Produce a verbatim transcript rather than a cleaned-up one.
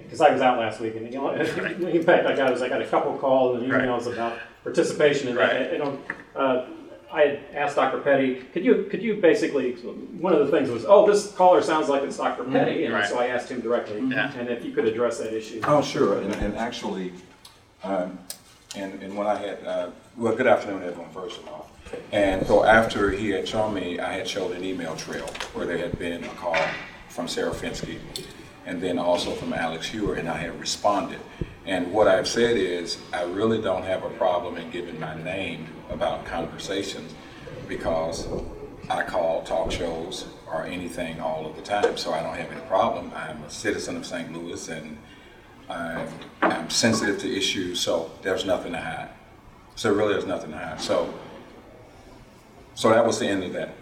because I was out last week, and you know, in fact, I got was I got a couple calls and emails right. about participation in right. that. You know, uh, I had asked Doctor Petty, could you could you basically, one of the things was, oh, this caller sounds like it's Doctor Petty, and right. so I asked him directly, yeah. and if you could address that issue. Oh, sure, and, and actually, um, and, and when I had, uh, well, good afternoon, everyone, first of all. And so after he had shown me, I had showed an email trail where there had been a call from Sarah Finsky, and then also from Alex Hewer, and I had responded. And what I've said is, I really don't have a problem in giving my name about conversations because I call talk shows or anything all of the time, so I don't have any problem. I'm a citizen of Saint Louis, and I'm, I'm sensitive to issues, so there's nothing to hide. So really there's nothing to hide. So, so that was the end of that.